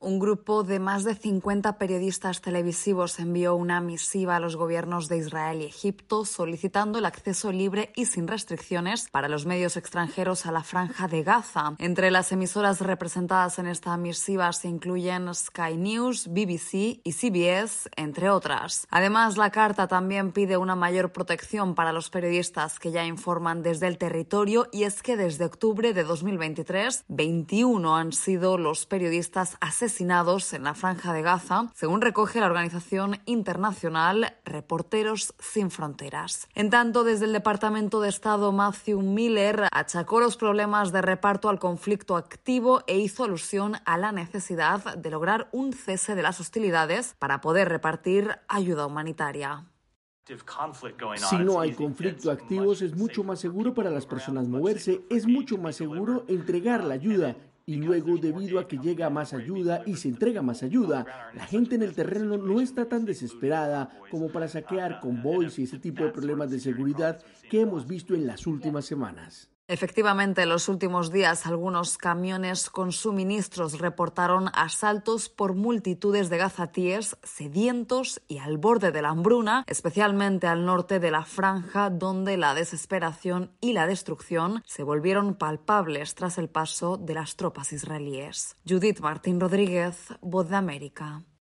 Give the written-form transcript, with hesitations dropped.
Un grupo de más de 50 periodistas televisivos envió una misiva a los gobiernos de Israel y Egipto solicitando el acceso libre y sin restricciones para los medios extranjeros a la Franja de Gaza. Entre las emisoras representadas en esta misiva se incluyen Sky News, BBC y CBS, entre otras. Además, la carta también pide una mayor protección para los periodistas que ya informan desde el territorio, y es que desde octubre de 2023, 21 han sido los periodistas asesinados en la Franja de Gaza, según recoge la organización internacional Reporteros Sin Fronteras. En tanto, desde el Departamento de Estado, Matthew Miller achacó los problemas de reparto al conflicto activo e hizo alusión a la necesidad de lograr un cese de las hostilidades para poder repartir ayuda humanitaria. Si no hay conflicto activo, es mucho más seguro para las personas moverse, es mucho más seguro entregar la ayuda. Y luego, debido a que llega más ayuda y se entrega más ayuda, la gente en el terreno no está tan desesperada como para saquear convoys y ese tipo de problemas de seguridad que hemos visto en las últimas semanas. Efectivamente, en los últimos días algunos camiones con suministros reportaron asaltos por multitudes de gazatíes sedientos y al borde de la hambruna, especialmente al norte de la franja, donde la desesperación y la destrucción se volvieron palpables tras el paso de las tropas israelíes. Judith Martín Rodríguez, Voz de América.